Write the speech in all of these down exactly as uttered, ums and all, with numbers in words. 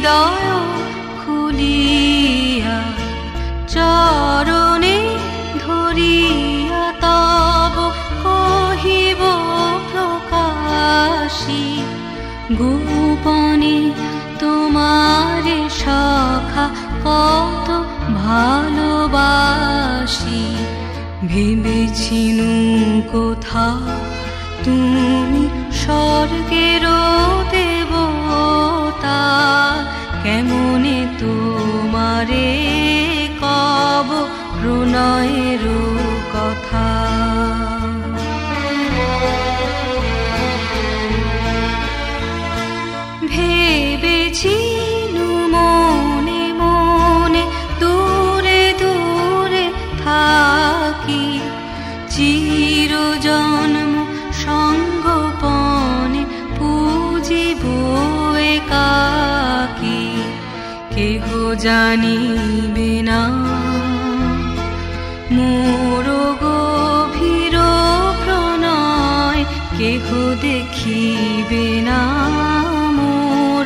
হৃদয় খুলিয়া চরণে ধরিয়া তব কহিব প্রকাশী গোপনে তোমারে সখা কত ভালোবাসি। ভেবেছিনু কোথা তুমি স্বর্গের দেবতা, কেমনে তোমারে কব প্রণয়ের কথা। ভেবেছিনু মনে মনে দূরে দূরে থাকি, চিরজন্ম সঙ্গোপনে পুজিব একাকী। কেহ জানিবে না মোর গভীর প্রণয়, কেহ দেখিবে না মোর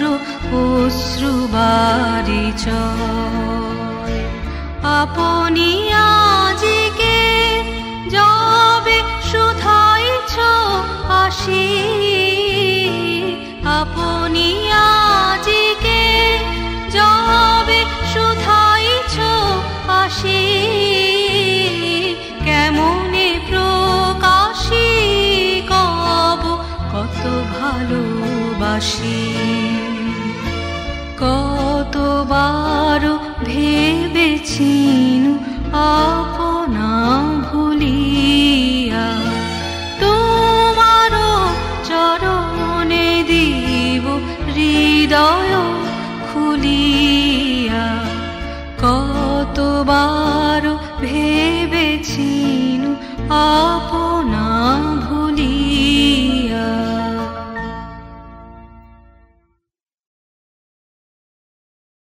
অশ্রুবারিচয়। আপনি আজিকে যবে শুধাইছ আসি, আপনি আজিকে যবে শুধাইছ আসি, কেমনে প্রকাশী কব কত ভালোবাসি। কতবার ভেবেছিনু আপনা ভুলিয়া তোমার চরণে দিব হৃদয় খুলিয়া। কতবার ভেবেছিনু আপনা